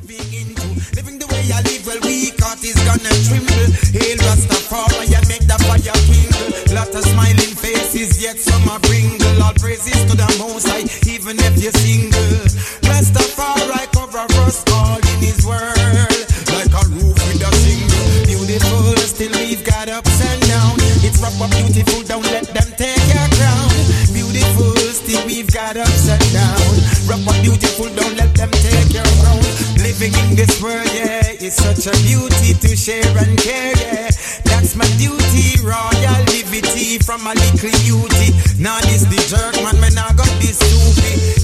moving into. Living the way I live, well, we caught is gonna tremble. Hail Rastafari and make the fire kindle. Lot of smiling faces, yet some are bringle. All praises to the Most High, even if you're single. Rastafari cover us all in His world, like a roof with a shingle. Beautiful, still we've got ups and downs. It's rough but beautiful, don't let them take your crown. Beautiful, still we've got ups and downs. Rough but beautiful, don't let them take your crown. Living in this world, yeah, it's such a beauty to share and care, yeah. That's my duty, royal liberty from a little beauty. Now this the jerk, man, I got this stupid.